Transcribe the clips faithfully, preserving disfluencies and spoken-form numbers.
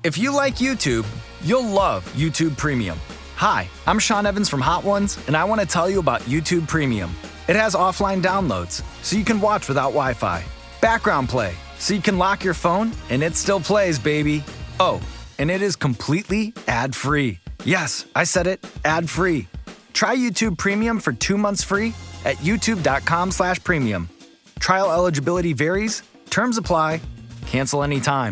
If you like YouTube, you'll love YouTube Premium. Hi, I'm Sean Evans from Hot Ones, and I want to tell you about YouTube Premium. It has offline downloads, so you can watch without Wi-Fi. Background play, so you can lock your phone, and it still plays, baby. Oh, and it is completely ad-free. Yes, I said it, ad-free. Try YouTube Premium for two months free at youtube.com slash premium. Trial eligibility varies. Terms apply. Cancel anytime.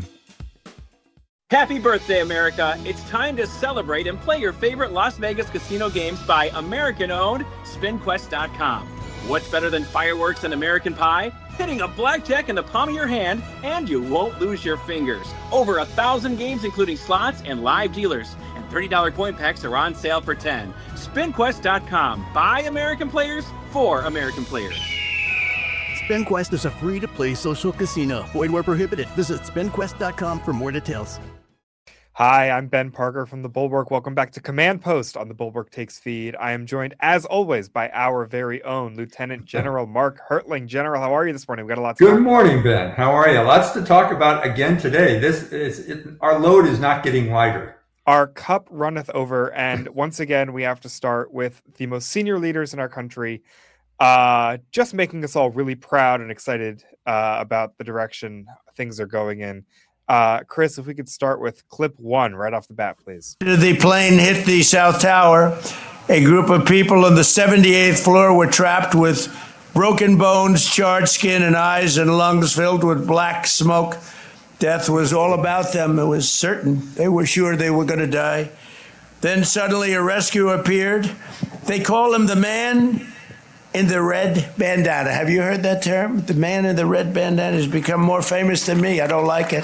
Happy birthday, America. It's time to celebrate and play your favorite Las Vegas casino games by American-owned spin quest dot com. What's better than fireworks and American pie? Hitting a blackjack in the palm of your hand, and you won't lose your fingers. Over a thousand games, including slots and live dealers. And thirty dollars point packs are on sale for ten dollars. spin quest dot com. By American players, for American players. SpinQuest is a free-to-play social casino. Void where prohibited. Visit spin quest dot com for more details. Hi, I'm Ben Parker from The Bulwark. Welcome back to Command Post on the Bulwark Takes feed. I am joined, as always, by our very own Lieutenant General Mark Hertling. General, how are you this morning? We got a lot to Good talk morning, Ben. How are you? Lots to talk about again today. This is it, our load is not getting lighter. Our cup runneth over, and once again, we have to start with the most senior leaders in our country, uh, just making us all really proud and excited uh, about the direction things are going in. Uh, Chris, if we could start with clip one right off the bat, please. The plane hit the South Tower. A group of people on the seventy-eighth floor were trapped with broken bones, charred skin, and eyes and lungs filled with black smoke. Death was all about them. It was certain. They were sure they were going to die. Then suddenly a rescue appeared. They call him the man in the red bandana. Have you heard that term? The man in the red bandana has become more famous than me. I don't like it.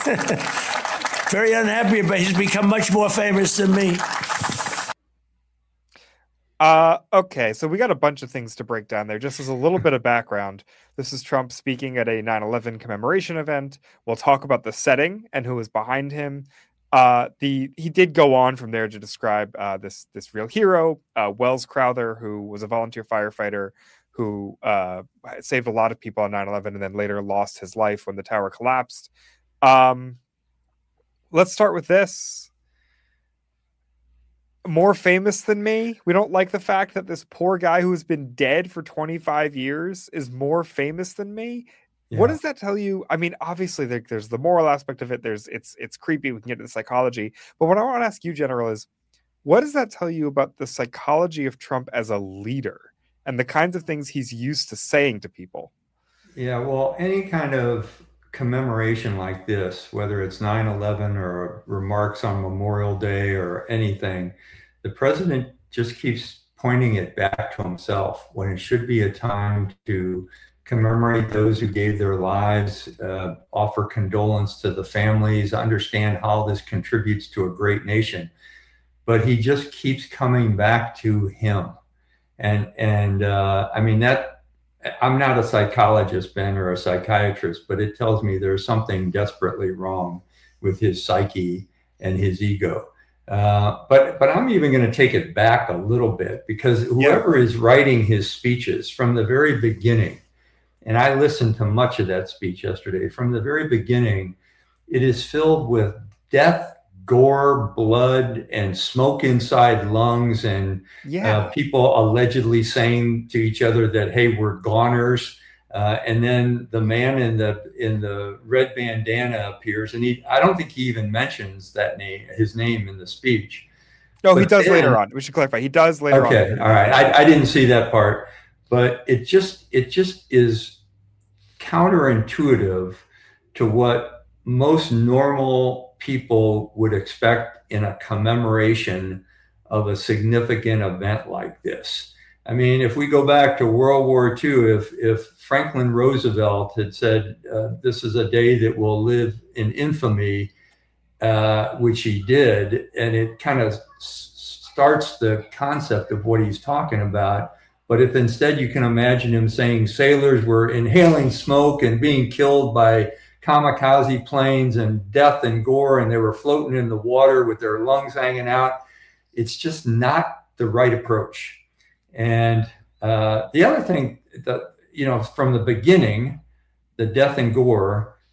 Very unhappy, but he's become much more famous than me. Uh, okay, so we got a bunch of things to break down there. Just as a little bit of background, this is Trump speaking at a nine eleven commemoration event. We'll talk about the setting and who was behind him. Uh, the he did go on from there to describe uh, this this real hero, uh, Wells Crowther, who was a volunteer firefighter who uh, saved a lot of people on nine eleven and then later lost his life when the tower collapsed. Um, let's start with this. More famous than me. We don't like the fact that this poor guy who's been dead for twenty-five years is more famous than me. Yeah. What does that tell you? I mean, obviously there, there's the moral aspect of it. There's it's it's creepy. We can get into the psychology. But what I want to ask you, General, is what does that tell you about the psychology of Trump as a leader and the kinds of things he's used to saying to people? Yeah, well, any kind of commemoration like this, whether it's nine eleven or remarks on Memorial Day or anything, the president just keeps pointing it back to himself when it should be a time to commemorate those who gave their lives, uh, offer condolence to the families, understand how this contributes to a great nation. But he just keeps coming back to him. And, and uh, I mean, that I'm not a psychologist, Ben, or a psychiatrist, but it tells me there's something desperately wrong with his psyche and his ego. Uh, but but I'm even going to take it back a little bit, because whoever yeah. is writing his speeches from the very beginning, and I listened to much of that speech yesterday, from the very beginning, it is filled with death, gore, blood, and smoke inside lungs, and yeah. uh, people allegedly saying to each other that, hey, we're goners. Uh, and then the man in the in the red bandana appears, and he I don't think he even mentions that name, his name in the speech. No, but he does then, later on. We should clarify. He does later okay, on. Okay, all right. I, I didn't see that part, but it just it just is counterintuitive to what most normal people would expect in a commemoration of a significant event like this. I mean, if we go back to World War Two, if if Franklin Roosevelt had said, uh, this is a day that will live in infamy, uh, which he did, and it kind of s- starts the concept of what he's talking about. But if instead you can imagine him saying sailors were inhaling smoke and being killed by kamikaze planes and death and gore, and they were floating in the water with their lungs hanging out, it's just not the right approach. And uh, the other thing that, you know, from the beginning, the death and gore,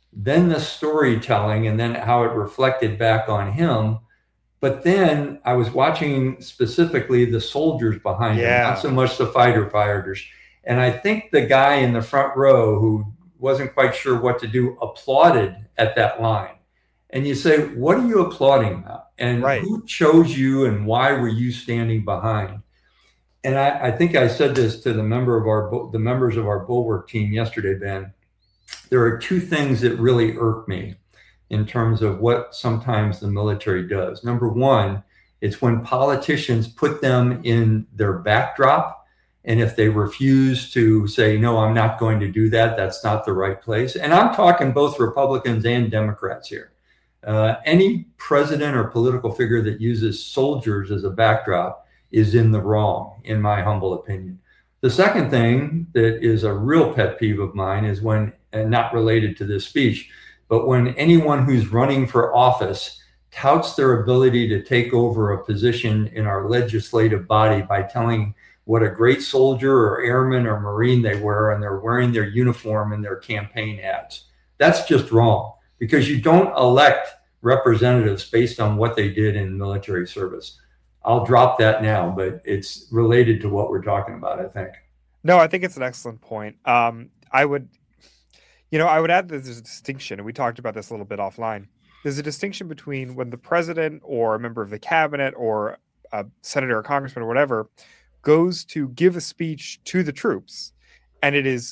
then the storytelling, and then how it reflected back on him. But then I was watching specifically the soldiers behind Yeah. him, not so much the fighter fighters. And I think the guy in the front row who wasn't quite sure what to do applauded at that line. And you say, what are you applauding about? And Right. who chose you, and why were you standing behind? And I, I think I said this to the member of our the members of our Bulwark team yesterday, Ben. There are two things that really irk me in terms of what sometimes the military does. Number one, it's when politicians put them in their backdrop, and if they refuse to say, no, I'm not going to do that, that's not the right place. And I'm talking both Republicans and Democrats here. Uh, any president or political figure that uses soldiers as a backdrop is in the wrong, in my humble opinion. The second thing that is a real pet peeve of mine is when, and not related to this speech, but when anyone who's running for office touts their ability to take over a position in our legislative body by telling what a great soldier or airman or Marine they were, and they're wearing their uniform in their campaign ads. That's just wrong, because you don't elect representatives based on what they did in military service. I'll drop that now, but it's related to what we're talking about, I think. No, I think it's an excellent point. Um, I would, you know, I would add that there's a distinction, and we talked about this a little bit offline. There's a distinction between when the president or a member of the cabinet or a senator or congressman or whatever goes to give a speech to the troops, and it is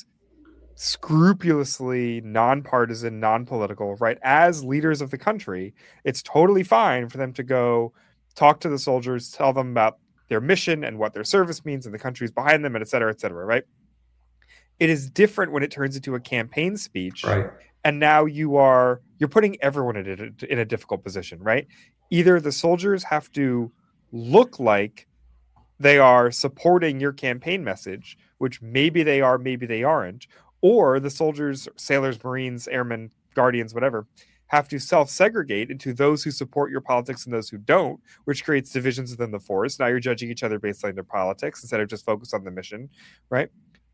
scrupulously nonpartisan, non-political, right? As leaders of the country, it's totally fine for them to go talk to the soldiers, tell them about their mission and what their service means and the countries behind them, and et cetera, et cetera, right? It is different when it turns into a campaign speech. Right. And now you are, you're putting everyone in a, in a difficult position, right? Either the soldiers have to look like they are supporting your campaign message, which maybe they are, maybe they aren't, or the soldiers, sailors, Marines, airmen, guardians, whatever, have to self-segregate into those who support your politics and those who don't, which creates divisions within the force. Now you're judging each other based on their politics instead of just focus on the mission, right?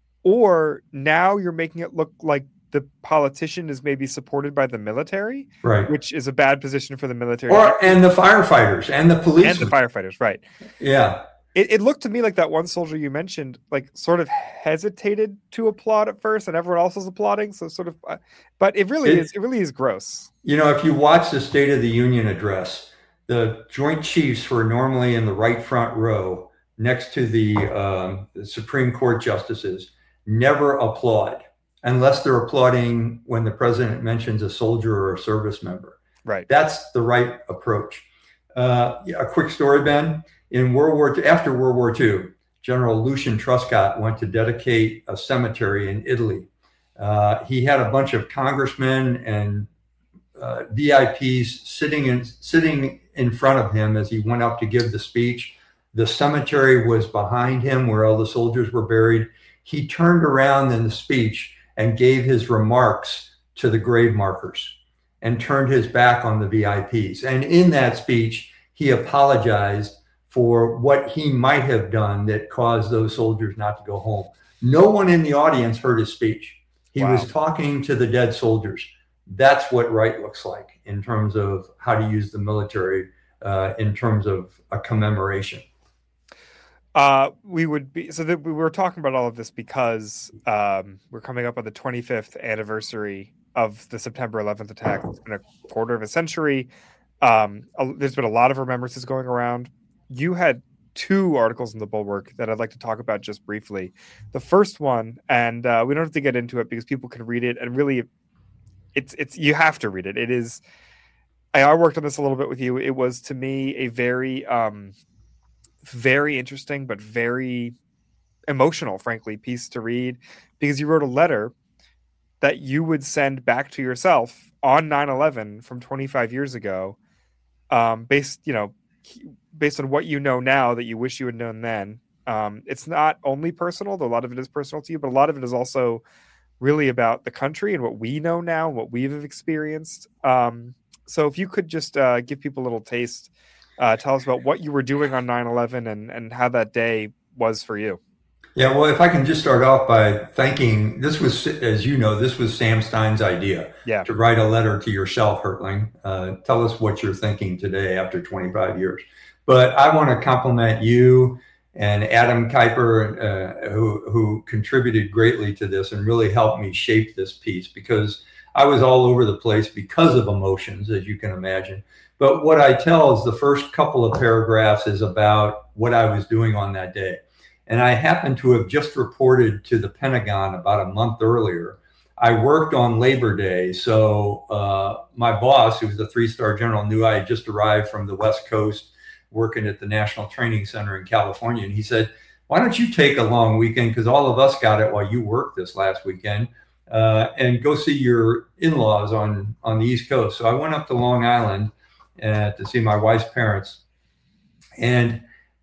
Or now you're making it look like the politician is maybe supported by the military, right? Which is a bad position for the military. Or and the firefighters and the police. And the firefighters, right. Yeah. It, it looked to me like that one soldier you mentioned, like sort of hesitated to applaud at first, and everyone else was applauding. So sort of, uh, but it really it, is, it really is gross. You know, if you watch the State of the Union address, the Joint Chiefs, who are normally in the right front row next to the, um, the Supreme Court justices, never applaud unless they're applauding when the president mentions a soldier or a service member. Right. That's the right approach. Uh, a quick story, Ben. In World War Two, after World War Two, General Lucian Truscott went to dedicate a cemetery in Italy. Uh, he had a bunch of congressmen and uh, V I Ps sitting in sitting in front of him as he went up to give the speech. The cemetery was behind him, where all the soldiers were buried. He turned around in the speech and gave his remarks to the grave markers and turned his back on the V I Ps. And in that speech, he apologized for what he might have done that caused those soldiers not to go home. No one in the audience heard his speech. He wow. was talking to the dead soldiers. That's what right looks like in terms of how to use the military uh, in terms of a commemoration. Uh, we would be, so that we were talking about all of this because um, we're coming up on the twenty-fifth anniversary of the September eleventh attack. It's been a quarter of a century. Um, there's been a lot of remembrances going around. You had two articles in the Bulwark that I'd like to talk about just briefly. The first one, and uh, we don't have to get into it because people can read it, and really, it's it's you have to read it. It is. I worked on this a little bit with you. It was to me a very, um, very interesting but very emotional, frankly, piece to read, because you wrote a letter that you would send back to yourself on nine eleven from twenty-five years ago, um, based, you know. based on what you know now that you wish you had known then. Um, it's not only personal, though a lot of it is personal to you, but a lot of it is also really about the country and what we know now, what we've experienced. Um, so if you could just uh, give people a little taste, uh, tell us about what you were doing on nine eleven and, and how that day was for you. Yeah, well, if I can just start off by thanking, this was, as you know, this was Sam Stein's idea. Yeah. To write a letter to yourself, Hertling. Uh, tell us what you're thinking today after twenty-five years. But I want to compliment you and Adam Kuiper, uh, who, who contributed greatly to this and really helped me shape this piece, because I was all over the place because of emotions, as you can imagine. But what I tell is the first couple of paragraphs is about what I was doing on that day. And I happened to have just reported to the Pentagon about a month earlier. I worked on Labor Day. So uh, my boss, who was a three-star general, knew I had just arrived from the West Coast working at the National Training Center in California. And he said, why don't you take a long weekend, because all of us got it while you worked this last weekend, uh, and go see your in-laws on, on the East Coast. So I went up to Long Island uh, to see my wife's parents. And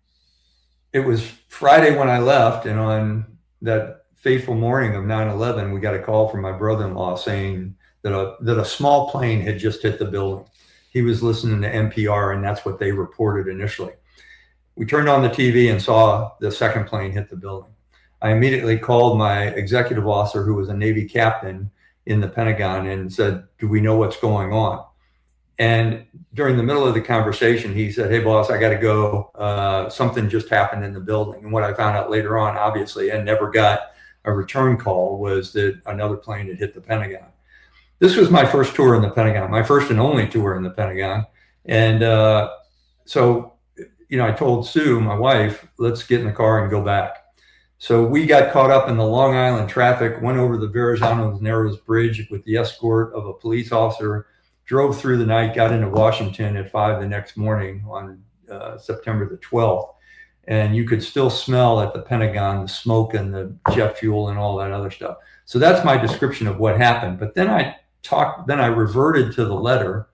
it was Friday when I left, and on that fateful morning of nine eleven, we got a call from my brother-in-law saying that a that a small plane had just hit the building. He was listening to N P R, and that's what they reported initially. We turned on the T V and saw the second plane hit the building. I immediately called my executive officer, who was a Navy captain in the Pentagon, and said, do we know what's going on? And during the middle of the conversation, he said, hey, boss, I got to go. Uh, something just happened in the building. And what I found out later on, obviously, and never got a return call, was that another plane had hit the Pentagon. This was my first tour in the Pentagon, my first and only tour in the Pentagon. And uh, so, you know, I told Sue, my wife, let's get in the car and go back. So we got caught up in the Long Island traffic, went over the Verrazano Narrows Bridge with the escort of a police officer, drove through the night, got into Washington at five the next morning on uh, September the twelfth. And you could still smell at the Pentagon the smoke and the jet fuel and all that other stuff. So that's my description of what happened. But then I talked, then I reverted to the letter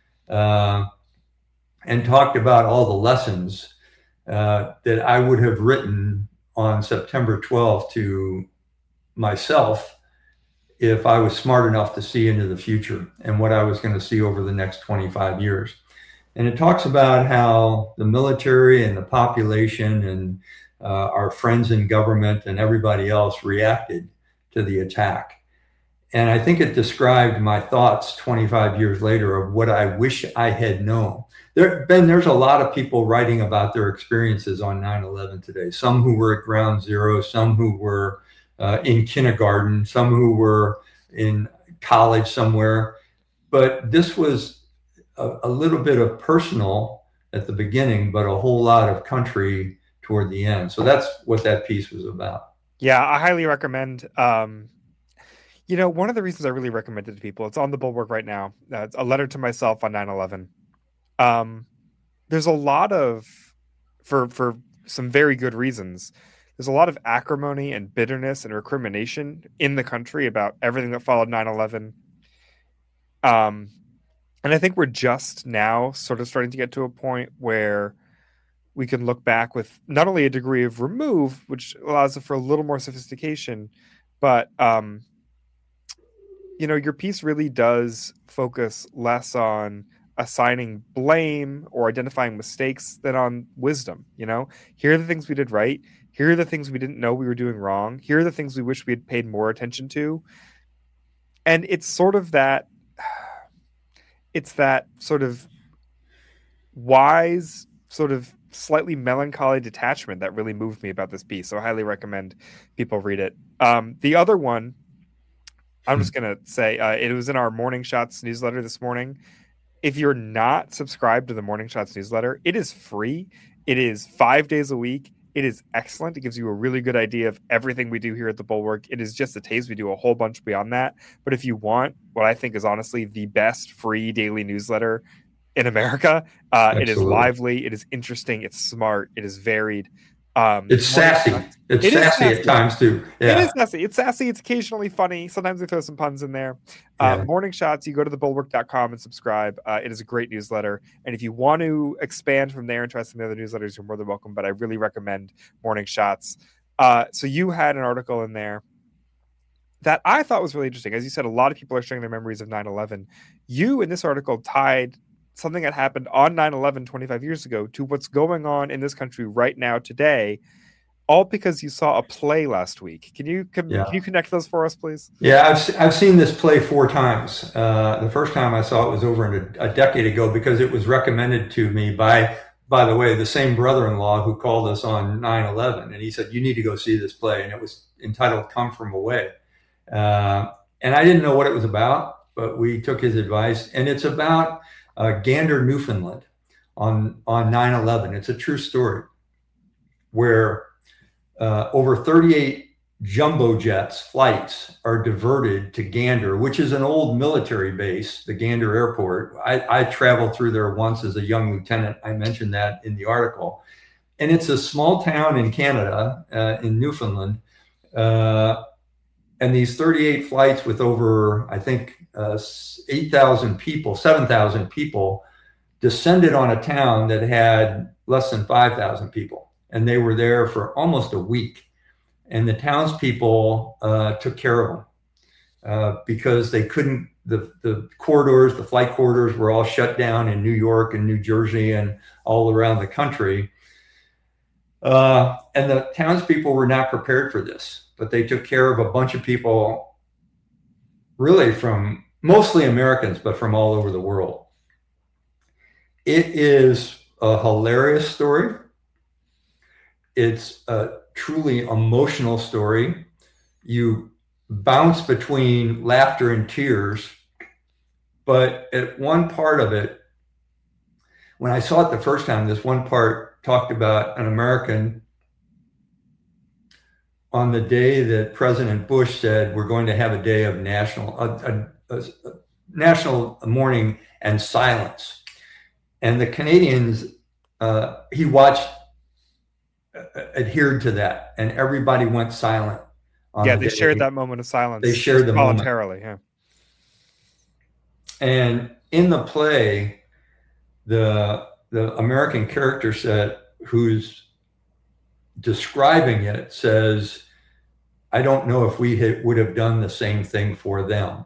uh, and talked about all the lessons uh, that I would have written on September twelfth to myself if I was smart enough to see into the future and what I was going to see over the next twenty-five years. And it talks about how the military and the population and uh, our friends in government and everybody else reacted to the attack. And I think it described my thoughts twenty-five years later of what I wish I had known. There, Ben, there's a lot of people writing about their experiences on nine eleven today. Some who were at ground zero, some who were uh, in kindergarten, some who were in college somewhere. But this was a, a little bit of personal at the beginning, but a whole lot of country toward the end. So that's what that piece was about. Yeah, I highly recommend. Um, you know, one of the reasons I really recommend it to people, it's on the Bulwark right now. Uh, it's a letter to myself on nine eleven. Um, there's a lot of, for for some very good reasons, there's a lot of acrimony and bitterness and recrimination in the country about everything that followed nine eleven. Um, and I think we're just now sort of starting to get to a point where we can look back with not only a degree of remove, which allows for a little more sophistication, but, um, you know, your piece really does focus less on assigning blame or identifying mistakes than on wisdom. You know, here are the things we did right. Here are the things we didn't know we were doing wrong. Here are the things we wish we had paid more attention to. And it's sort of that, it's that sort of wise, sort of slightly melancholy detachment that really moved me about this piece. So I highly recommend people read it. Um, the other one, I'm just going to say, uh, it was in our Morning Shots newsletter this morning. If you're not subscribed to the Morning Shots newsletter, it is free. It is five days a week. It is excellent. It gives you a really good idea of everything we do here at the Bulwark. It is just a taste. We do a whole bunch beyond that. But if you want what I think is honestly the best free daily newsletter in America, uh, it is lively. It is interesting. It's smart. It is varied. Um, it's sassy. It's it sassy, sassy at times too. Yeah. It is sassy. It's sassy. It's occasionally funny. Sometimes we throw some puns in there. Uh, yeah. Morning Shots, you go to the bulwark dot com and subscribe. Uh, it is a great newsletter. And if you want to expand from there and try some of the other newsletters, you're more than welcome. But I really recommend Morning Shots. Uh, so you had an article in there that I thought was really interesting. As you said, a lot of people are sharing their memories of nine eleven. You, in this article, tied something that happened on nine eleven twenty-five years ago to what's going on in this country right now today. all because you saw a play last week. Can you can, Yeah. can you connect those for us, please? Yeah, I've I've seen this play four times. Uh, the first time I saw it was over in a, a decade ago because it was recommended to me by, by the way, the same brother-in-law who called us on nine eleven, and he said, you need to go see this play, and it was entitled Come From Away. Uh, and I didn't know what it was about, but we took his advice, and it's about uh, Gander, Newfoundland on, on nine eleven. It's a true story where uh, over thirty-eight jumbo jets flights are diverted to Gander, which is an old military base, the Gander Airport. I, I traveled through there once as a young lieutenant. I mentioned that in the article. And it's a small town in Canada, uh, in Newfoundland. Uh, and these thirty-eight flights with over, I think, uh, eight thousand people, seven thousand people descended on a town that had less than five thousand people. And they were there for almost a week. And the townspeople uh, took care of them uh, because they couldn't, the, the corridors, the flight corridors were all shut down in New York and New Jersey and all around the country. Uh, and the townspeople were not prepared for this, but they took care of a bunch of people really from mostly Americans, but from all over the world. It is a hilarious story. It's a truly emotional story. You bounce between laughter and tears, but at one part of it, when I saw it the first time, this one part talked about an American on the day that President Bush said, we're going to have a day of national, a, a, a, a national mourning and silence. And the Canadians, uh, he watched, adhered to that, and everybody went silent. Yeah, the they day. shared that moment of silence. They shared the voluntarily, moment. Yeah. And in the play, the the American character set who's describing it says, I don't know if we had, would have done the same thing for them.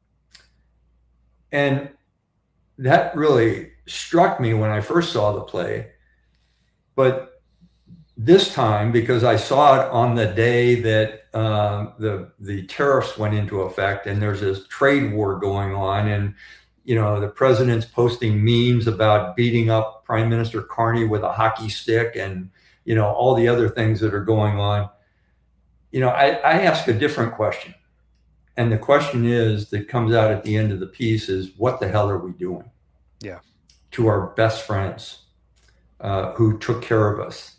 And that really struck me when I first saw the play. But this time, because I saw it on the day that uh, the the tariffs went into effect, and there's this trade war going on, and you know the president's posting memes about beating up Prime Minister Carney with a hockey stick, and you know all the other things that are going on. You know, I, I ask a different question, and the question is that comes out at the end of the piece is, what the hell are we doing? Yeah, to our best friends uh, who took care of us.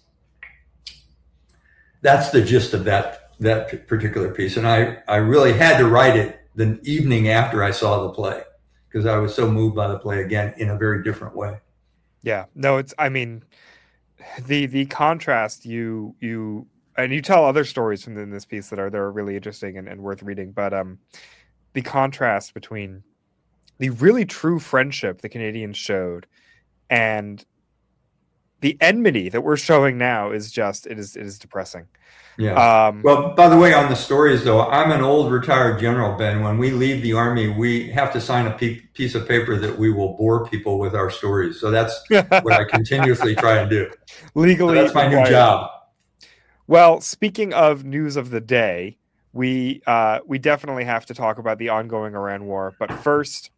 That's the gist of that that particular piece. And I, I really had to write it the evening after I saw the play because I was so moved by the play again in a very different way. Yeah, no, it's, I mean, the, the contrast you, you, and you tell other stories from in this piece that are, that are really interesting and, and worth reading. But um, the contrast between the really true friendship the Canadians showed and the enmity that we're showing now is just, it is, it is depressing. Yeah. Um, well, by the way, on the stories though, I'm an old retired general, Ben. When we leave the Army, we have to sign a pe- piece of paper that we will bore people with our stories. So that's what I continuously try and do. Legally. So that's my required. new job. Well, speaking of news of the day, we, uh, we definitely have to talk about the ongoing Iran war. But first,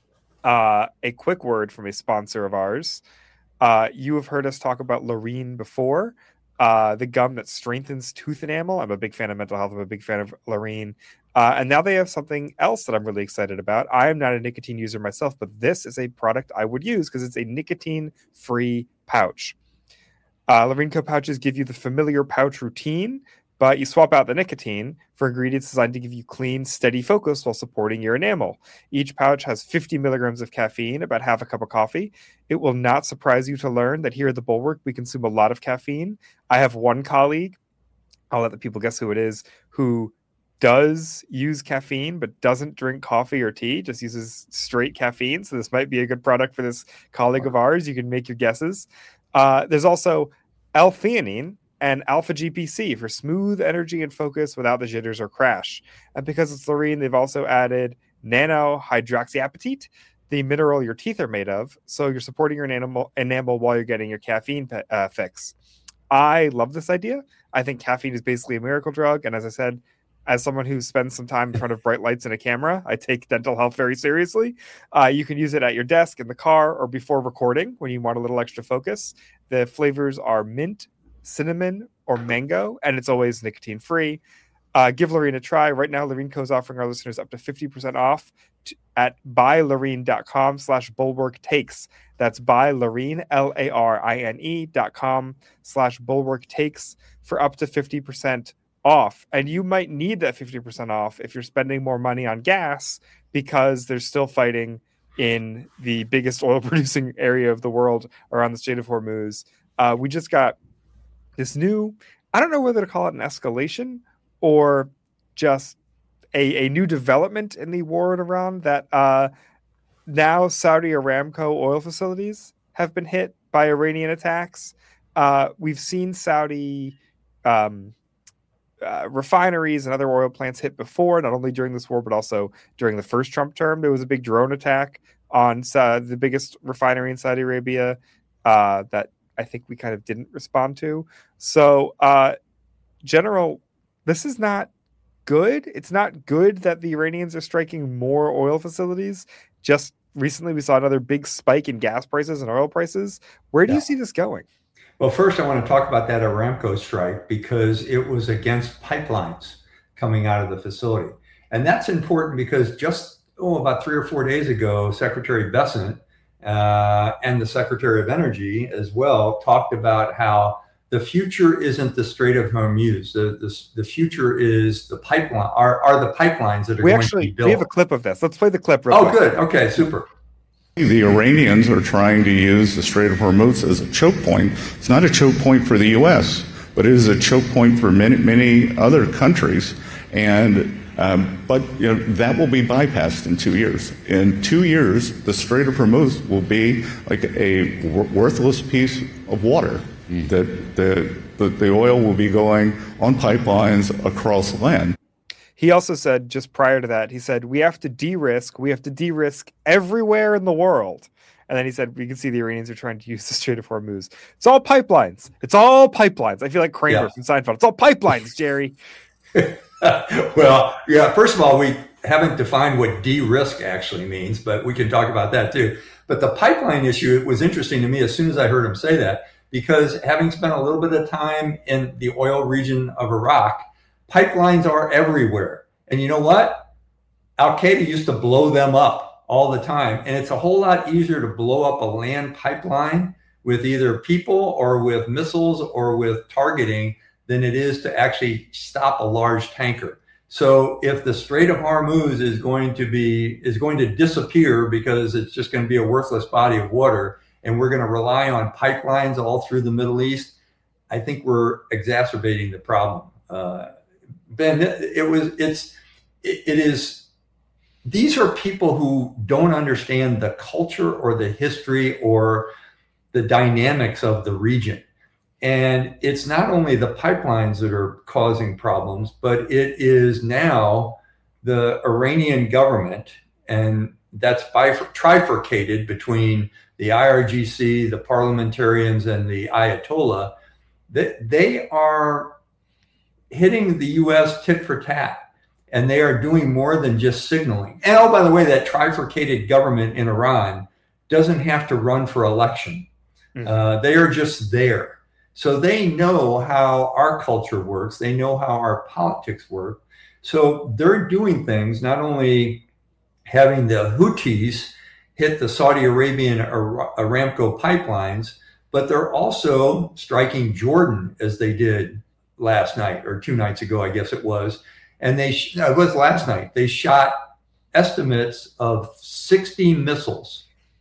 uh, a quick word from a sponsor of ours. Uh, you have heard us talk about Loreen before, uh, the gum that strengthens tooth enamel. I'm a big fan of mental health. I'm a big fan of Loreen. Uh, and now they have something else that I'm really excited about. I am not a nicotine user myself, but this is a product I would use because it's a nicotine-free pouch. Uh, Loreen Co pouches give you the familiar pouch routine, but you swap out the nicotine for ingredients designed to give you clean, steady focus while supporting your enamel. Each pouch has fifty milligrams of caffeine, about half a cup of coffee. It will not surprise you to learn that here at the Bulwark, we consume a lot of caffeine. I have one colleague, I'll let the people guess who it is, who does use caffeine but doesn't drink coffee or tea, just uses straight caffeine. So this might be a good product for this colleague of ours. You can make your guesses. Uh, there's also L-theanine and alpha G P C for smooth energy and focus without the jitters or crash. And because it's Loreen, they've also added nanohydroxyapatite, the mineral your teeth are made of, so you're supporting your enamel, enamel while you're getting your caffeine uh, fix. I love this idea. I think caffeine is basically a miracle drug. And as I said, as someone who spends some time in front of bright lights and a camera, I take dental health very seriously. Uh, you can use it at your desk, in the car, or before recording when you want a little extra focus. The flavors are mint, cinnamon, or mango, and it's always nicotine free. Uh, give Loreen a try. Right now, Loreen Co. is offering our listeners up to fifty percent off t- at buyloreen.com slash bulwark takes. That's buyloreen, L A R I N E dot com slash bulwark takes for up to fifty percent off. And you might need that fifty percent off if you're spending more money on gas, because they're still fighting in the biggest oil producing area of the world around the Strait of Hormuz. Uh, we just got this new, I don't know whether to call it an escalation or just a, a new development in the war in Iran, that uh, now Saudi Aramco oil facilities have been hit by Iranian attacks. Uh, we've seen Saudi um, uh, refineries and other oil plants hit before, not only during this war, but also during the first Trump term. There was a big drone attack on uh, the biggest refinery in Saudi Arabia uh, that I think we kind of didn't respond to. So, uh, General, this is not good. It's not good that the Iranians are striking more oil facilities. Just recently, we saw another big spike in gas prices and oil prices. Where do yeah. you see this going? Well, first, I want to talk about that Aramco strike, because it was against pipelines coming out of the facility. And that's important because just oh, about three or four days ago, Secretary Bessent uh, and the Secretary of Energy as well talked about how the future isn't the Strait of Hormuz. The, the, the future is the pipeline, are, are the pipelines that are we going actually, to be built. We have a clip of this. Let's play the clip real oh, quick. Oh, good. Okay, super. The Iranians are trying to use the Strait of Hormuz as a choke point. It's not a choke point for the U S, but it is a choke point for many, many other countries. And um, but you know, that will be bypassed in two years. In two years, the Strait of Hormuz will be like a w- worthless piece of water. Mm. That the, the the oil will be going on pipelines across land. He also said, just prior to that, he said, we have to de-risk, we have to de-risk everywhere in the world. And then he said, we can see the Iranians are trying to use the Strait of Hormuz. It's all pipelines. It's all pipelines. I feel like Kramer yeah. from Seinfeld. It's all pipelines, Jerry. Well, yeah, first of all, we haven't defined what de-risk actually means, but we can talk about that too. But the pipeline issue, it was interesting to me as soon as I heard him say that, because having spent a little bit of time in the oil region of Iraq, pipelines are everywhere. And you know what? Al-Qaeda used to blow them up all the time. And it's a whole lot easier to blow up a land pipeline with either people or with missiles or with targeting than it is to actually stop a large tanker. So if the Strait of Hormuz is going to be, is going to disappear because it's just going to be a worthless body of water, and we're going to rely on pipelines all through the Middle East, I think we're exacerbating the problem. Uh, Ben, it was, it's, it, it is, these are people who don't understand the culture or the history or the dynamics of the region. And it's not only the pipelines that are causing problems, but it is now the Iranian government, and that's bifur- trifurcated between the I R G C, the parliamentarians, and the Ayatollah, that they are hitting the U S tit for tat, and they are doing more than just signaling. And oh, by the way, that trifurcated government in Iran doesn't have to run for election. Mm-hmm. Uh, they are just there. So they know how our culture works. They know how our politics work. So they're doing things, not only having the Houthis hit the Saudi Arabian Ar- Aramco pipelines, but they're also striking Jordan as they did last night or two nights ago, I guess it was. And they, sh- no, it was last night. They shot estimates of sixty missiles.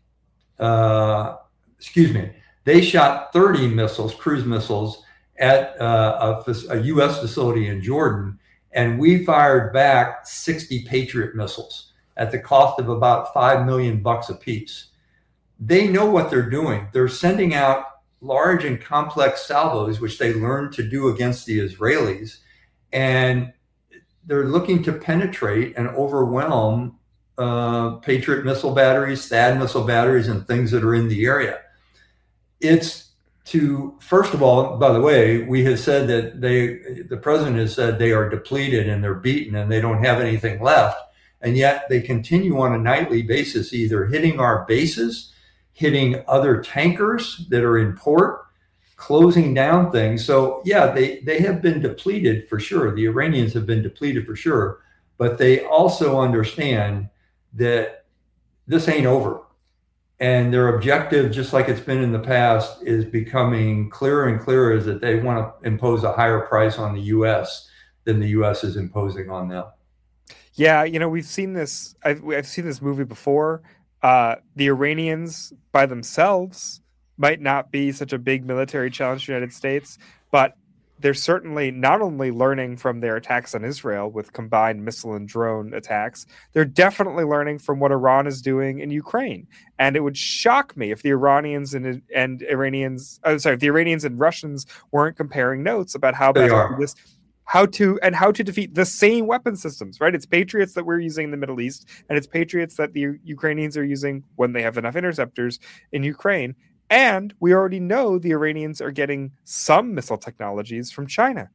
Uh, excuse me. They shot thirty missiles, cruise missiles, at uh, a, a U S facility in Jordan. And we fired back sixty Patriot missiles at the cost of about five million bucks a piece. They know what they're doing. They're sending out large and complex salvos, which they learned to do against the Israelis. And they're looking to penetrate and overwhelm uh, Patriot missile batteries, THAAD missile batteries, and things that are in the area. It's to, first of all, by the way, we have said that they, the president has said they are depleted and they're beaten and they don't have anything left. And yet they continue on a nightly basis, either hitting our bases, hitting other tankers that are in port, closing down things. So yeah, they, they have been depleted for sure. The Iranians have been depleted for sure, but they also understand that this ain't over. And their objective, just like it's been in the past, is becoming clearer and clearer, is that they want to impose a higher price on the U S than the U S is imposing on them. Yeah, you know, we've seen this. I've, I've seen this movie before. Uh, the Iranians by themselves might not be such a big military challenge to the United States, but they're certainly not only learning from their attacks on Israel with combined missile and drone attacks, they're definitely learning from what Iran is doing in Ukraine. And it would shock me if the Iranians and, and Iranians, oh, sorry, if the Iranians and Russians weren't comparing notes about how best to do this, how to, and how to defeat the same weapon systems, right? It's Patriots that we're using in the Middle East, and it's Patriots that the Ukrainians are using when they have enough interceptors in Ukraine. And we already know the Iranians are getting some missile technologies from China.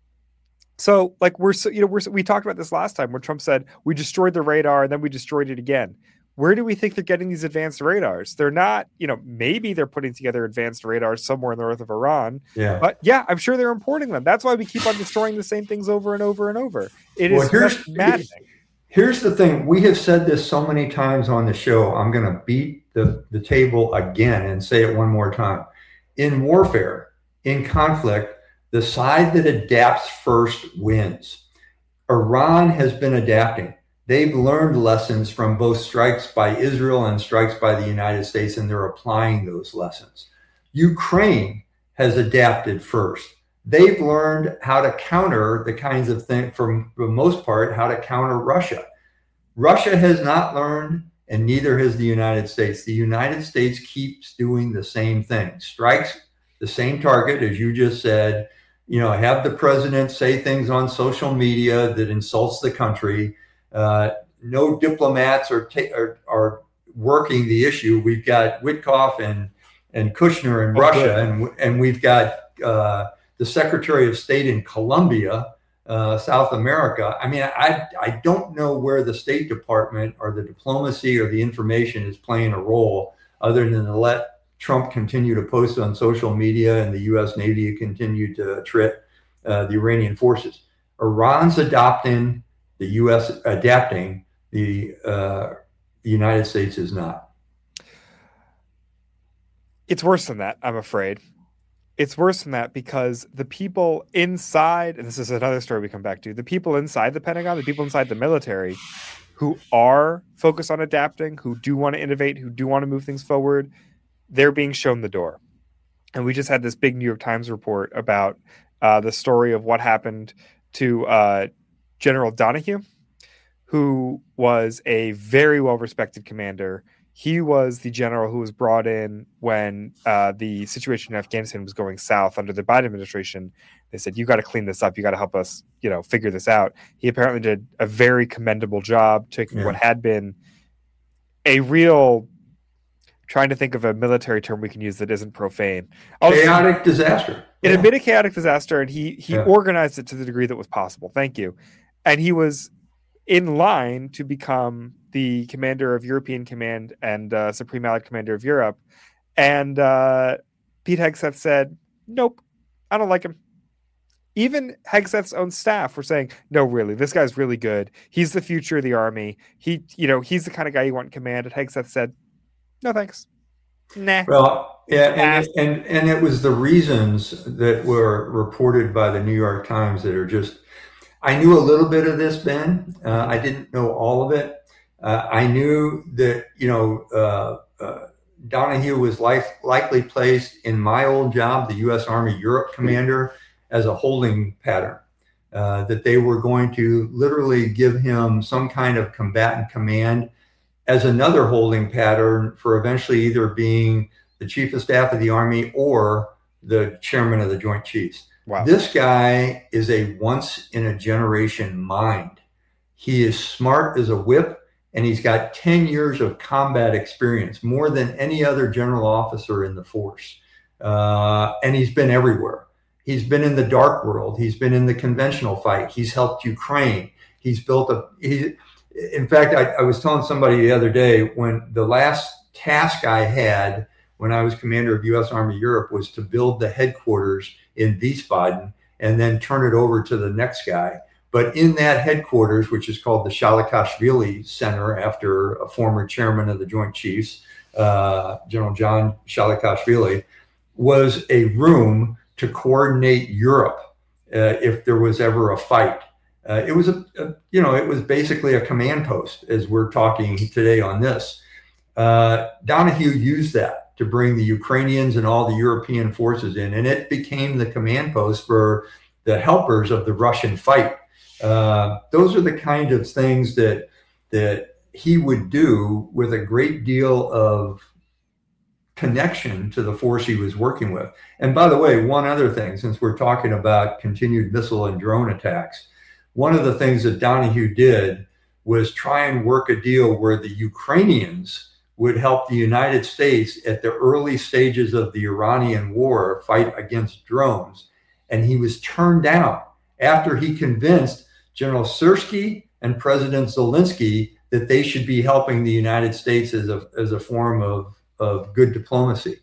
So, like, we're, so, you know, we're, we talked about this last time where Trump said we destroyed the radar and then we destroyed it again. Where do we think they're getting these advanced radars? They're not, you know, maybe they're putting together advanced radars somewhere north of Iran. Yeah. But yeah, I'm sure they're importing them. That's why we keep on destroying the same things over and over and over. It well, is just maddening. Here's the thing. We have said this so many times on the show. I'm going to beat the, the table again and say it one more time. In warfare, in conflict, the side that adapts first wins. Iran has been adapting. They've learned lessons from both strikes by Israel and strikes by the United States, and they're applying those lessons. Ukraine has adapted first. They've learned how to counter the kinds of things, for the most part, how to counter Russia. Russia has not learned, and neither has the United States. The United States keeps doing the same thing, strikes the same target, as you just said, you know, have the president say things on social media that insults the country. Uh, no diplomats are, ta- are are working the issue. We've got Witkoff and, and Kushner in oh, Russia, good. and and we've got uh, the Secretary of State in Colombia, uh, South America. I mean, I I don't know where the State Department or the diplomacy or the information is playing a role other than to let Trump continue to post on social media and the U S Navy continue to trick uh, the Iranian forces. Iran's adopting, the U S adapting, the, uh, the United States is not. It's worse than that, I'm afraid. It's worse than that because the people inside, and this is another story we come back to, the people inside the Pentagon, the people inside the military who are focused on adapting, who do want to innovate, who do want to move things forward, they're being shown the door. And we just had this big New York Times report about uh, the story of what happened to uh, General Donahue, who was a very well-respected commander. He was the general who was brought in when uh, the situation in Afghanistan was going south under the Biden administration. They said, you got to clean this up. You got to help us, you know, figure this out. He apparently did a very commendable job taking yeah. what had been a real, trying to think of a military term we can use that isn't profane. Chaotic also, disaster. It yeah. had been a chaotic disaster, and he he yeah. organized it to the degree that was possible. Thank you. And he was in line to become the commander of European Command and uh, Supreme Allied Commander of Europe. And uh, Pete Hegseth said, nope, I don't like him. Even Hegseth's own staff were saying, no, really, this guy's really good. He's the future of the Army. He, you know, he's the kind of guy you want in command. And Hegseth said, no, thanks. Nah. Well, yeah, and, and and it was the reasons that were reported by the New York Times that are just, I knew a little bit of this, Ben. Uh, I didn't know all of it. Uh, I knew that, you know, uh, uh, Donahue was like, likely placed in my old job, the U S Army Europe Commander, as a holding pattern, uh, that they were going to literally give him some kind of combatant command as another holding pattern for eventually either being the chief of staff of the Army or the chairman of the Joint Chiefs. Wow. This guy is a once in a generation mind. He is smart as a whip, and he's got ten years of combat experience, more than any other general officer in the force. uh, and he's been everywhere. He's been in the dark world. He's been in the conventional fight. He's helped Ukraine. He's built a. He, in fact, I, I was telling somebody the other day, when the last task I had when I was commander of U S Army Europe was to build the headquarters in Wiesbaden and then turn it over to the next guy. But in that headquarters, which is called the Shalikashvili Center, after a former chairman of the Joint Chiefs, uh, General John Shalikashvili, was a room to coordinate Europe uh, if there was ever a fight. Uh, it was a, a, you know, it was basically a command post, as we're talking today on this. Uh, Donahue used that to bring the Ukrainians and all the European forces in, and it became the command post for the helpers of the Russian fight. Uh, those are the kind of things that that he would do with a great deal of connection to the force he was working with. And by the way, one other thing, since we're talking about continued missile and drone attacks, one of the things that Donahue did was try and work a deal where the Ukrainians would help the United States at the early stages of the Iranian war fight against drones. And he was turned down after he convinced General Syrskyi and President Zelensky that they should be helping the United States as a, as a form of, of good diplomacy.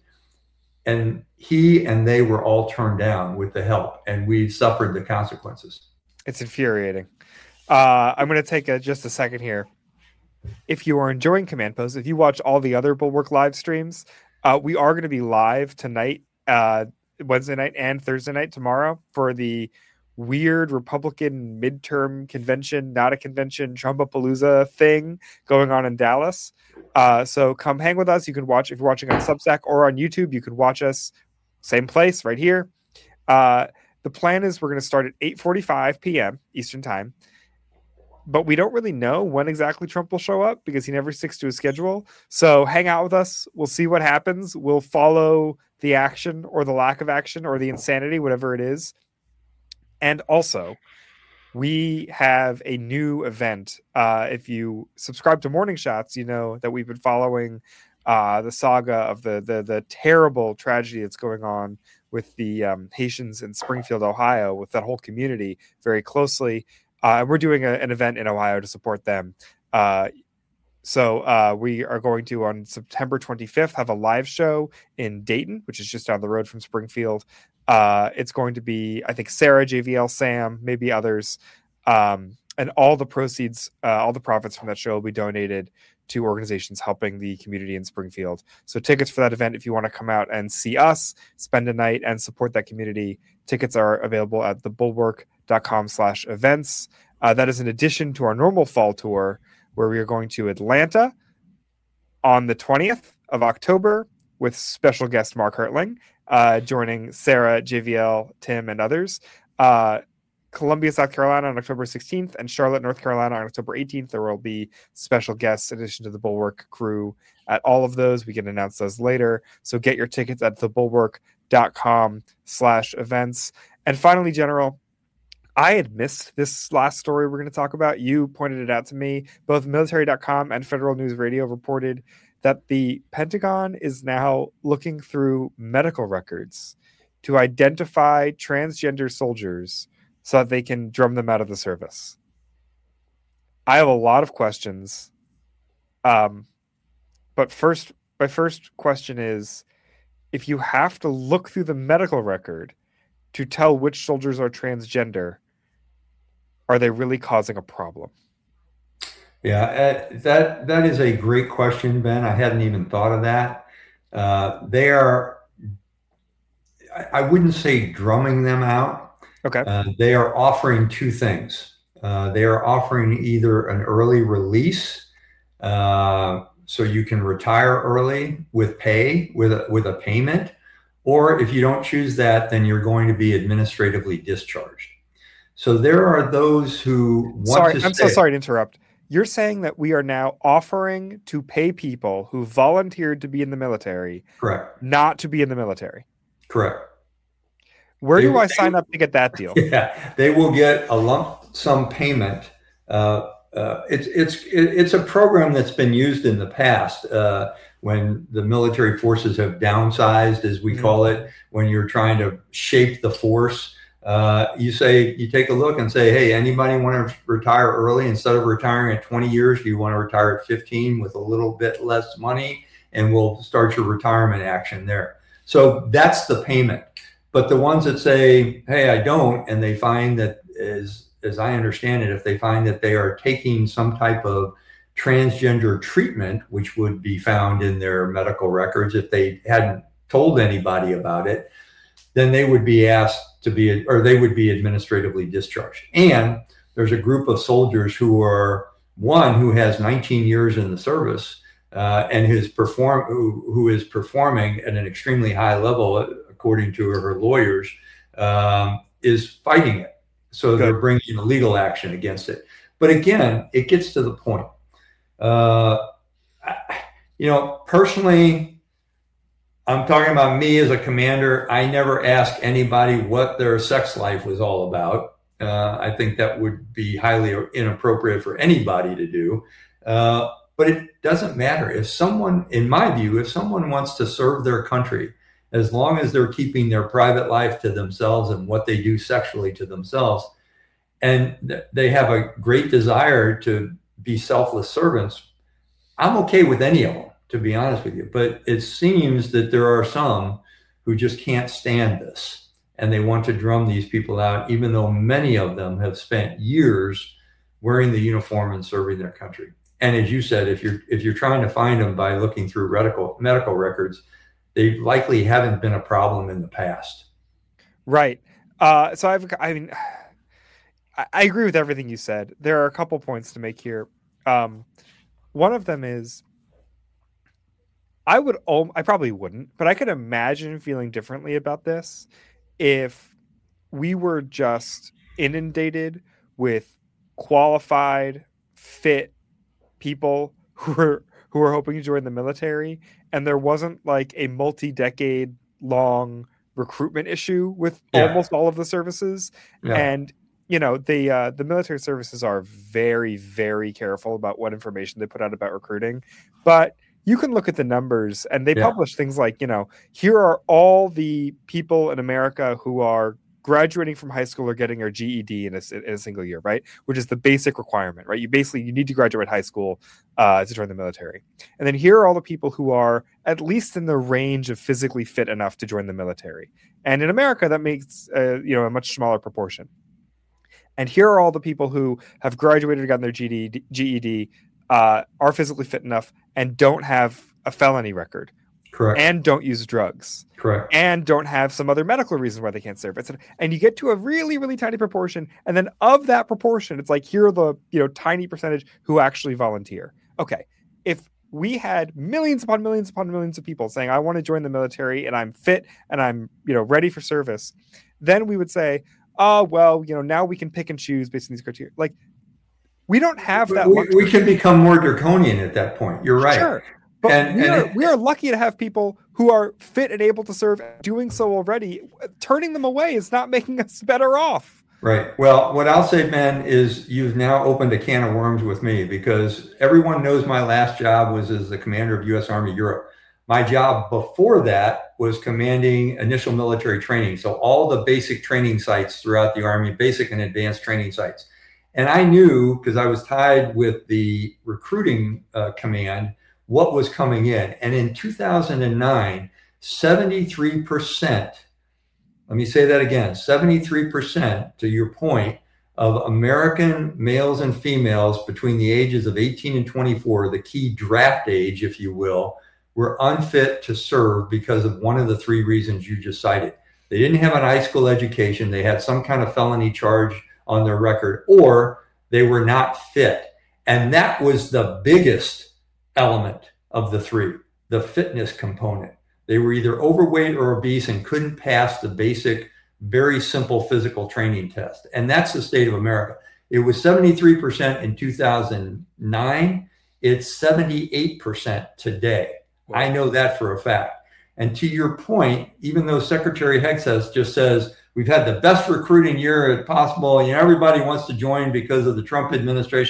And he and they were all turned down with the help, and we suffered the consequences. It's infuriating. Uh, I'm going to take a, just a second here. If you are enjoying Command Post, if you watch all the other Bulwark live streams, uh, we are going to be live tonight, uh, Wednesday night and Thursday night tomorrow for the weird Republican midterm convention, not a convention, Trumpapalooza thing going on in Dallas. Uh, so come hang with us. You can watch, if you're watching on Substack or on YouTube, you can watch us same place right here. Uh, the plan is we're going to start at eight forty-five p.m. Eastern time, but we don't really know when exactly Trump will show up because he never sticks to his schedule. So hang out with us. We'll see what happens. We'll follow the action or the lack of action or the insanity, whatever it is. And also, we have a new event. Uh, if you subscribe to Morning Shots, you know that we've been following uh, the saga of the, the the terrible tragedy that's going on with the um, Haitians in Springfield, Ohio, with that whole community very closely. Uh, we're doing a, an event in Ohio to support them. Uh, so uh, we are going to, on September twenty-fifth, have a live show in Dayton, which is just down the road from Springfield. Uh, it's going to be, I think, Sarah, J V L, Sam, maybe others. Um, and all the proceeds, uh, all the profits from that show will be donated to organizations helping the community in Springfield. So tickets for that event, if you want to come out and see us, spend a night and support that community, tickets are available at thebulwark.com slash events. Uh, that is in addition to our normal fall tour, where we are going to Atlanta on the twentieth of October with special guest Mark Hertling, uh, joining Sarah, J V L, Tim, and others. Uh, Columbia, South Carolina on October sixteenth, and Charlotte, North Carolina on October eighteenth. There will be special guests in addition to the Bulwark crew at all of those. We can announce those later. So get your tickets at thebulwark.com slash events. And finally, General, I had missed this last story we're going to talk about. You pointed it out to me. Both military dot com and Federal News Radio reported that the Pentagon is now looking through medical records to identify transgender soldiers so that they can drum them out of the service. I have a lot of questions. Um, but first, my first question is, if you have to look through the medical record to tell which soldiers are transgender, are they really causing a problem? Yeah, uh, that that is a great question, Ben. I hadn't even thought of that. Uh, they are, I, I wouldn't say drumming them out. Okay. Uh, they are offering two things. Uh, they are offering either an early release, uh, so you can retire early with pay, with a, with a payment, or if you don't choose that, then you're going to be administratively discharged. So there are those who want sorry, to I'm stay. so sorry to interrupt. You're saying that we are now offering to pay people who volunteered to be in the military, correct, not to be in the military. Correct. Where They- do I they- sign up to get that deal? Yeah, they will get a lump sum payment uh, uh, it's it's it's a program that's been used in the past uh, when the military forces have downsized, as we mm-hmm. call it. When you're trying to shape the force, uh, you say you take a look and say, "Hey, anybody want to retire early? Instead of retiring at twenty years, do you want to retire at fifteen with a little bit less money?" And we'll start your retirement action there. So that's the payment. But the ones that say, "Hey, I don't," and they find that, as as I understand it, if they find that they are taking some type of transgender treatment, which would be found in their medical records if they hadn't told anybody about it, then they would be asked to be, or they would be administratively discharged. And there's a group of soldiers who are, one who has nineteen years in the service uh, and who's perform, who, who is performing at an extremely high level, according to her lawyers, um, is fighting it. So Good. They're bringing a legal action against it. But again, it gets to the point. Uh, I, you know, personally, I'm talking about me as a commander. I never ask anybody what their sex life was all about. Uh, I think that would be highly inappropriate for anybody to do. Uh, but it doesn't matter. If someone, in my view, if someone wants to serve their country, as long as they're keeping their private life to themselves and what they do sexually to themselves, and th- they have a great desire to be selfless servants, I'm okay with any of them, to be honest with you. But it seems that there are some who just can't stand this, and they want to drum these people out, even though many of them have spent years wearing the uniform and serving their country. And as you said, if you're if you're trying to find them by looking through medical medical records, they likely haven't been a problem in the past. Right. Uh, so I've, I mean, I, I agree with everything you said. There are a couple points to make here. Um, one of them is, I would, I probably wouldn't, but I could imagine feeling differently about this if we were just inundated with qualified, fit people who were who are hoping to join the military, and there wasn't like a multi-decade long recruitment issue with yeah. almost all of the services. Yeah. And, you know, the uh, the military services are very, very careful about what information they put out about recruiting. But you can look at the numbers, and they yeah. publish things like, you know, here are all the people in America who are graduating from high school or getting their G E D in a, in a single year, right? Which is the basic requirement, right? You basically, you need to graduate high school uh, to join the military. And then here are all the people who are at least in the range of physically fit enough to join the military. And in America, that makes, uh, you know, a much smaller proportion. And here are all the people who have graduated, gotten their G E D, G E D uh, are physically fit enough and don't have a felony record. Correct. And don't use drugs. Correct. And don't have some other medical reason why they can't serve. It's, and you get to a really, really tiny proportion. And then of that proportion, it's like, here are the, you know, tiny percentage who actually volunteer. Okay. If we had millions upon millions upon millions of people saying, I want to join the military and I'm fit and I'm, you know, ready for service, then we would say, oh, well, you know, now we can pick and choose based on these criteria. Like, we don't have that. We, we can become more draconian at that point. You're right. Sure. But and, we, and are, it, we are lucky to have people who are fit and able to serve, doing so already. Turning them away is not making us better off. Right. Well, what I'll say, Ben, is you've now opened a can of worms with me, because everyone knows my last job was as the commander of U S Army Europe. My job before that was commanding initial military training. So all the basic training sites throughout the Army, basic and advanced training sites. And I knew, because I was tied with the recruiting uh, command, what was coming in. And in two thousand nine, seventy-three percent, let me say that again, seventy-three percent, to your point, of American males and females between the ages of eighteen and twenty-four, the key draft age, if you will, were unfit to serve because of one of the three reasons you just cited. They didn't have an high school education, they had some kind of felony charge on their record, or they were not fit. And that was the biggest element of the three, the fitness component. They were either overweight or obese and couldn't pass the basic, very simple physical training test. And that's the state of America. It was seventy-three percent in two thousand nine. It's seventy-eight percent today. Wow. I know that for a fact. And to your point, even though Secretary Hegseth just says, we've had the best recruiting year possible, you know, everybody wants to join because of the Trump administration,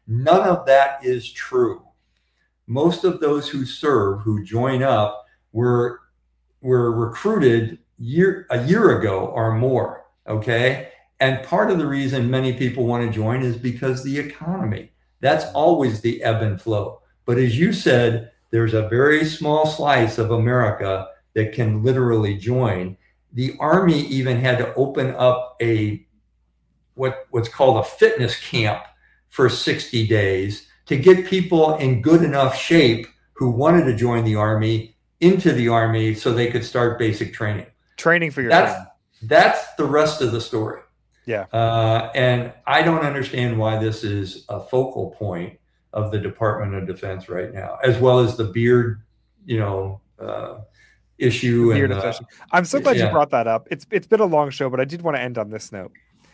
None of that is true. Most of those who serve, who join up, were were recruited year a year ago or more. Okay. And part of the reason many people want to join is because the economy. That's always the ebb and flow. But as you said, there's a very small slice of America that can literally join. The Army even had to open up a what what's called a fitness camp for sixty days to get people in good enough shape who wanted to join the Army into the Army so they could start basic training. Training for your that's training. That's the rest of the story. Yeah. Uh, and I don't understand why this is a focal point of the Department of Defense right now, as well as the beard, you know, uh, issue. Beard and, uh, obsession. I'm so glad yeah. you brought that up. It's It's been a long show, but I did want to end on this note.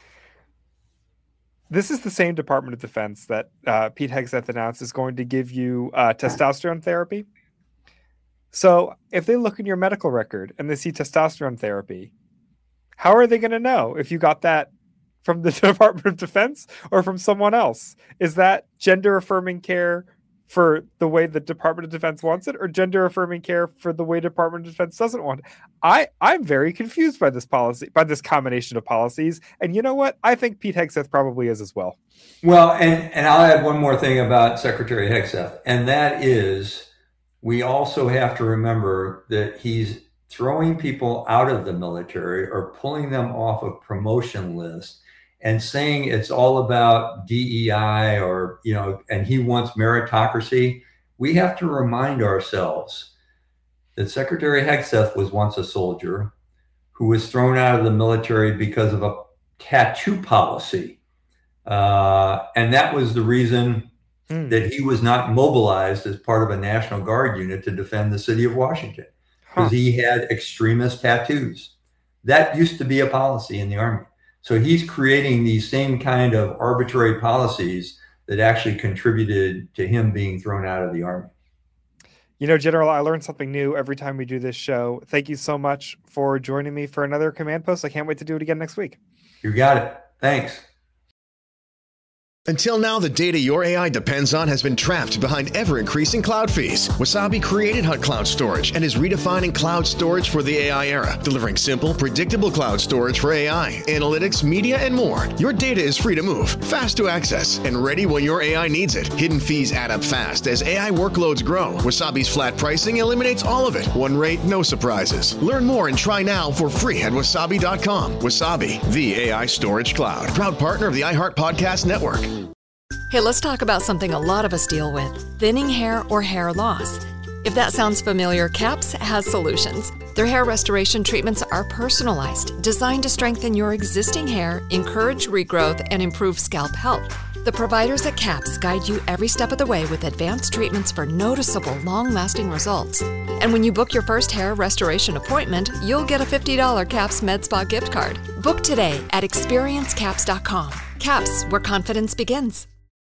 This is the same Department of Defense that uh, Pete Hegseth announced is going to give you uh, testosterone therapy. So if they look in your medical record and they see testosterone therapy, how are they going to know if you got that from the Department of Defense or from someone else? Is that gender affirming care for the way the Department of Defense wants it, or gender affirming care for the way Department of Defense doesn't want it? I, I'm very confused by this policy, by this combination of policies. And you know what? I think Pete Hegseth probably is as well. Well, and, and I'll add one more thing about Secretary Hegseth, and that is we also have to remember that he's throwing people out of the military or pulling them off of promotion lists and saying it's all about D E I or, you know, and he wants meritocracy. We have to remind ourselves that Secretary Hegseth was once a soldier who was thrown out of the military because of a tattoo policy. Uh, and that was the reason mm. that he was not mobilized as part of a National Guard unit to defend the city of Washington, because huh. he had extremist tattoos. That used to be a policy in the Army. So he's creating these same kind of arbitrary policies that actually contributed to him being thrown out of the Army. You know, General, I learn something new every time we do this show. Thank you so much for joining me for another Command Post. I can't wait to do it again next week. You got it. Thanks. Until now, the data your A I depends on has been trapped behind ever-increasing cloud fees. Wasabi created Hut Cloud Storage and is redefining cloud storage for the A I era, delivering simple, predictable cloud storage for A I, analytics, media, and more. Your data is free to move, fast to access, and ready when your A I needs it. Hidden fees add up fast as A I workloads grow. Wasabi's flat pricing eliminates all of it. One rate, no surprises. Learn more and try now for free at wasabi dot com. Wasabi, the A I storage cloud. Proud partner of the iHeart Podcast Network. Hey, let's talk about something a lot of us deal with, thinning hair or hair loss. If that sounds familiar, CAPS has solutions. Their hair restoration treatments are personalized, designed to strengthen your existing hair, encourage regrowth, and improve scalp health. The providers at CAPS guide you every step of the way with advanced treatments for noticeable, long-lasting results. And when you book your first hair restoration appointment, you'll get a fifty dollars CAPS MedSpa gift card. Book today at experience caps dot com. CAPS, where confidence begins.